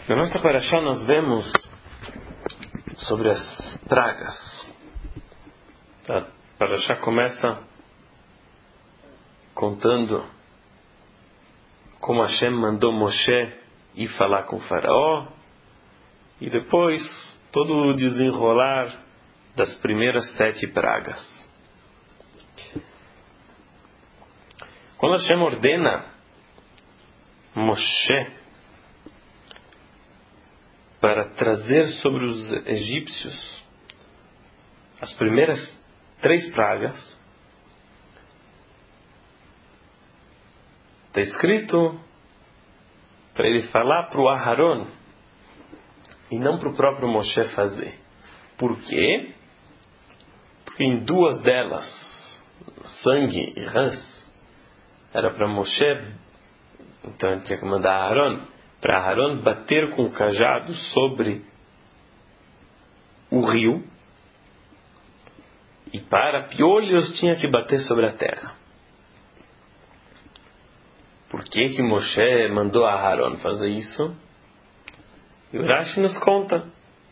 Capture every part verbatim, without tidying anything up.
Na nossa paraxá nós vemos sobre as pragas. A paraxá começa contando como Hashem mandou Moshe ir falar com o faraó e depois todo o desenrolar das primeiras sete pragas. Quando Hashem ordena Moshe para trazer sobre os egípcios as primeiras três pragas, está escrito para ele falar para o Aharon e não para o próprio Moshe fazer. Por quê? Porque em duas delas, sangue e rãs, era para Moshe, então ele tinha que mandar Aharon, para Aharon bater com o cajado sobre o rio, e para piolhos tinha que bater sobre a terra. Por que que Moshe mandou Aharon fazer isso? E o Rashi nos conta.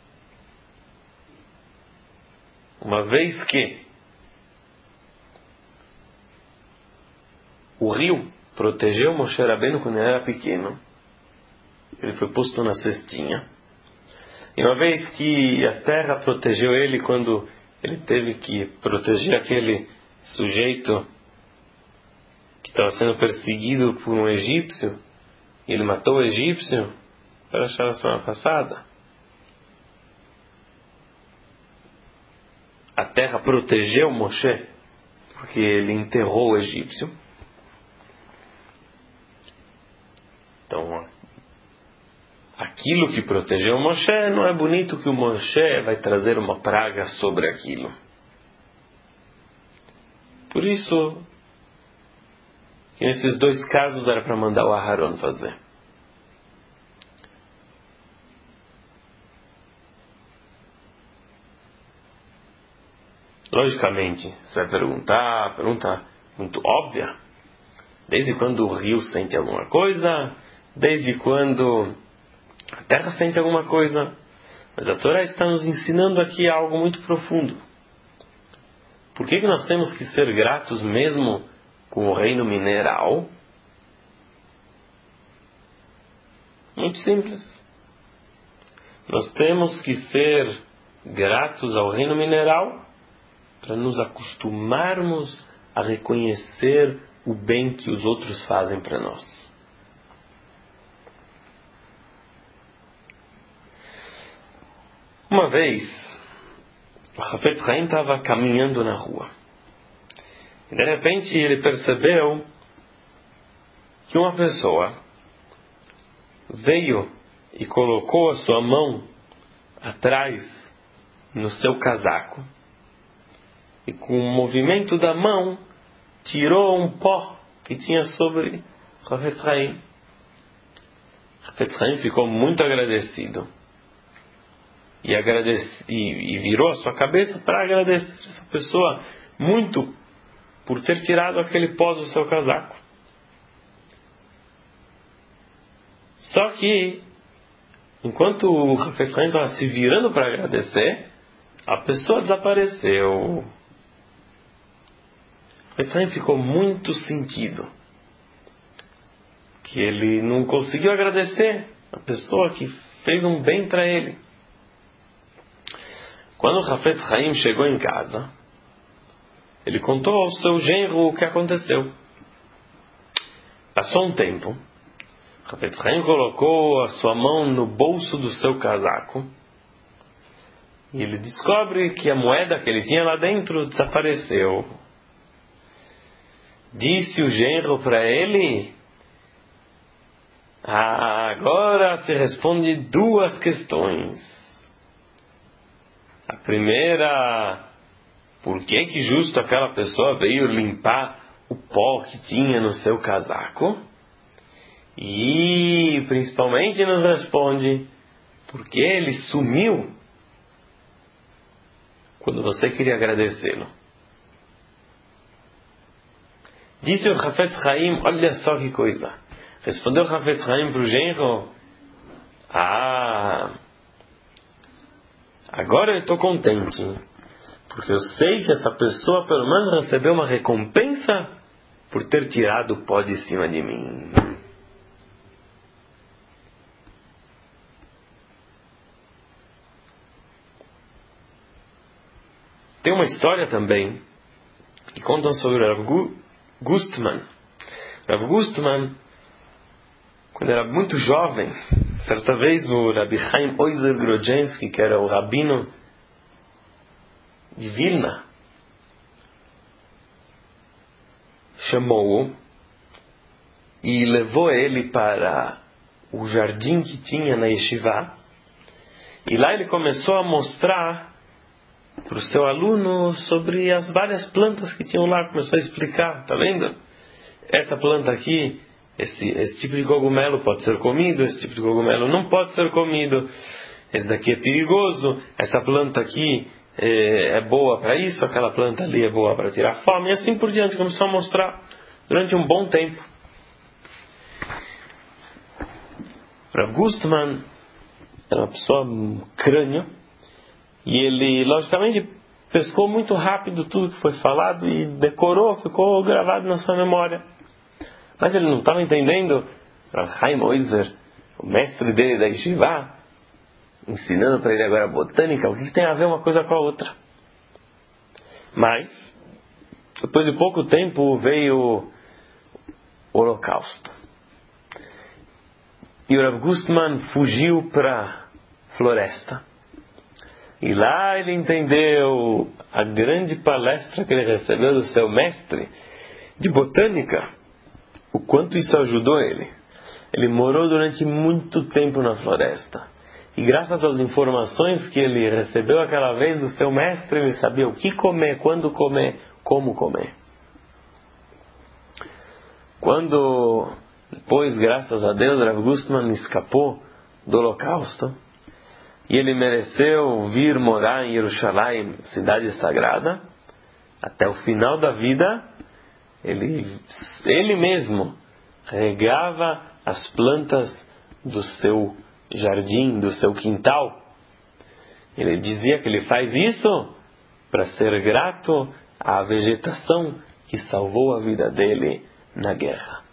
Uma vez que o rio protegeu Moshe Rabbeinu quando ele era pequeno, ele foi posto na cestinha. E uma vez que a terra protegeu ele quando ele teve que proteger aquele sujeito que estava sendo perseguido por um egípcio, e ele matou o egípcio, para achar a semana passada. A terra protegeu Moshe porque ele enterrou o egípcio. Então, aquilo que protegeu Moshe, não é bonito que o Moshe vai trazer uma praga sobre aquilo. Por isso, que nesses dois casos era para mandar o Aharon fazer. Logicamente, você vai perguntar, pergunta muito óbvia. Desde quando o rio sente alguma coisa? Desde quando a terra sente alguma coisa? Mas a Torá está nos ensinando aqui algo muito profundo. Por que que nós temos que ser gratos mesmo com o reino mineral? Muito simples. Nós temos que ser gratos ao reino mineral para nos acostumarmos a reconhecer o bem que os outros fazem para nós. Uma vez, o Hafetz Haim estava caminhando na rua. E de repente ele percebeu que uma pessoa veio e colocou a sua mão atrás no seu casaco. E com o movimento da mão, tirou um pó que tinha sobre o Hafetz Haim. O Hafetz Haim ficou muito agradecido. E, agradece, e, e virou a sua cabeça para agradecer essa pessoa muito por ter tirado aquele pó do seu casaco. Só que, enquanto o Hafetz Haim estava se virando para agradecer, a pessoa desapareceu. O Hafetz Haim ficou muito sentido, que ele não conseguiu agradecer a pessoa que fez um bem para ele. Quando o Hafetz Haim chegou em casa, ele contou ao seu genro o que aconteceu. Passou um tempo, o Hafetz Haim colocou a sua mão no bolso do seu casaco e ele descobre que a moeda que ele tinha lá dentro desapareceu. Disse o genro para ele: ah, agora se responde duas questões. A primeira, por que que justo aquela pessoa veio limpar o pó que tinha no seu casaco? E, principalmente, nos responde, por que ele sumiu quando você queria agradecê-lo? Disse o Hafetz Haim, olha só que coisa. Respondeu o Hafetz Haim para o genro: Ah, agora eu estou contente, porque eu sei que essa pessoa pelo menos recebeu uma recompensa por ter tirado o pó de cima de mim. Tem uma história também que contam sobre Rav Gustman. Rav Gustman, quando era muito jovem, certa vez o Rabbi Chaim Oizer Grodzinski, que era o rabino de Vilna, chamou-o e levou ele para o jardim que tinha na Yeshiva, e lá ele começou a mostrar para o seu aluno sobre as várias plantas que tinham lá. Começou a explicar, tá vendo? Essa planta aqui, esse, esse tipo de cogumelo pode ser comido, esse tipo de cogumelo não pode ser comido, esse daqui é perigoso, essa planta aqui é, é boa para isso, aquela planta ali é boa para tirar fome, e assim por diante. Começou a mostrar durante um bom tempo. Rav Gustman era uma pessoa um crânio, e ele, logicamente, pescou muito rápido tudo que foi falado e decorou, ficou gravado na sua memória. Mas ele não estava entendendo. Rav Chaim Oizer, o mestre dele da Yeshiva, ensinando para ele agora botânica, o que tem a ver uma coisa com a outra? Mas, depois de pouco tempo, veio o Holocausto. E o Rav Gustman fugiu para a floresta. E lá ele entendeu a grande palestra que ele recebeu do seu mestre de botânica, o quanto isso ajudou ele. Ele morou durante muito tempo na floresta. E graças às informações que ele recebeu aquela vez do seu mestre, ele sabia o que comer, quando comer, como comer. Quando, depois, graças a Deus, Rav Gustman escapou do Holocausto, e ele mereceu vir morar em Jerusalém, cidade sagrada, até o final da vida, ele, ele mesmo regava as plantas do seu jardim, do seu quintal. Ele dizia que ele faz isso para ser grato à vegetação que salvou a vida dele na guerra.